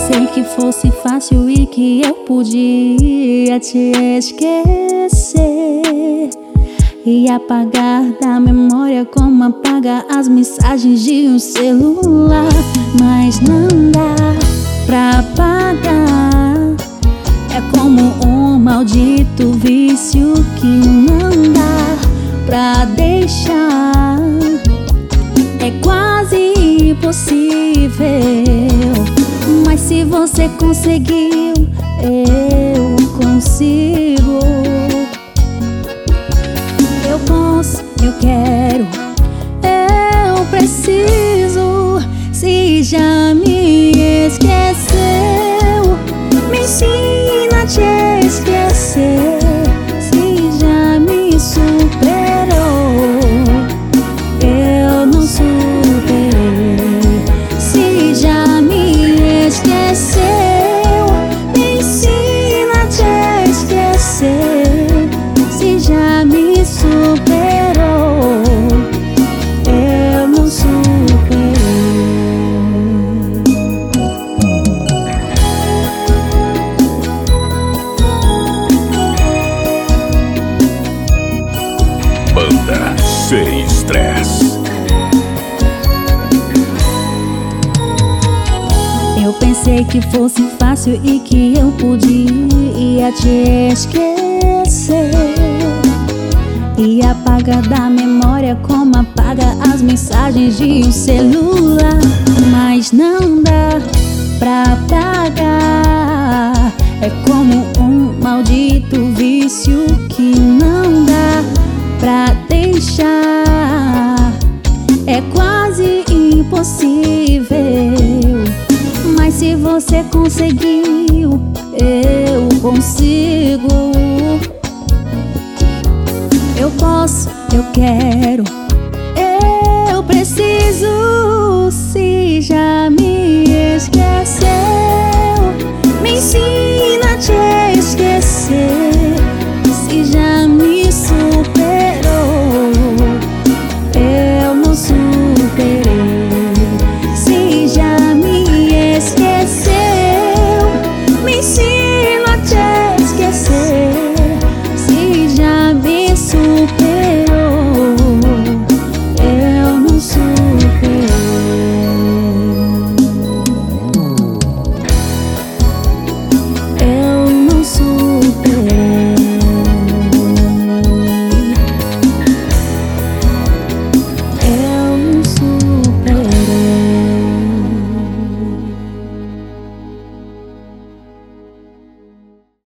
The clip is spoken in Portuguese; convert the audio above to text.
pensei que fosse fácil e que eu podia te esquecer e apagar da memória como apaga as mensagens de um celular. Mas não dá pra apagar, é como um maldito vício que não dá pra deixar. É quase impossível, mas se você conseguiu, eu consigo. Eu posso, eu quero, eu preciso. Se já me esqueceu, me ensina a te esquecer. Se já me superou, eu não superei. Se já me esqueceu, me ensina a te esquecer. Se já me superou, eu não superei. Banda Sem Estresse. Eu pensei que fosse fácil e que eu podia te esquecer e apaga da memória como apaga as mensagens de um celular. Mas não dá pra apagar, é como um maldito vício que não dá pra deixar. É quase impossível, mas se você conseguiu, eu consigo. Eu posso, eu quero, eu preciso.